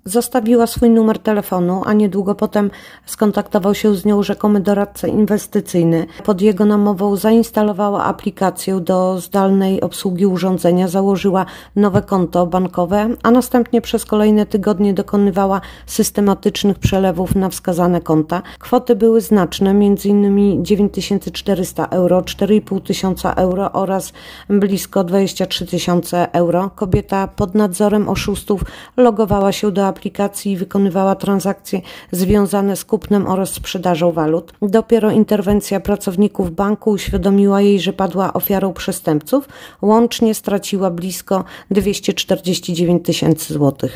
Zostawiła swój numer telefonu, a niedługo potem skontaktował się z nią rzekomy doradca inwestycyjny. Pod jego namową zainstalowała aplikację do zdalnej obsługi urządzenia, założyła nowe konto bankowe, a następnie przez kolejne tygodnie dokonywała systematycznych przelewów na wskazane konta. Kwoty były znaczne, m.in. 9400 euro, 4500 euro oraz blisko 23 000 euro. Kobieta pod nadzorem oszustów logowała się do aplikacji i wykonywała transakcje związane z kupnem oraz sprzedażą walut. Dopiero interwencja pracowników banku uświadomiła jej, że padła ofiarą przestępców. Łącznie straciła blisko 249 000 złotych.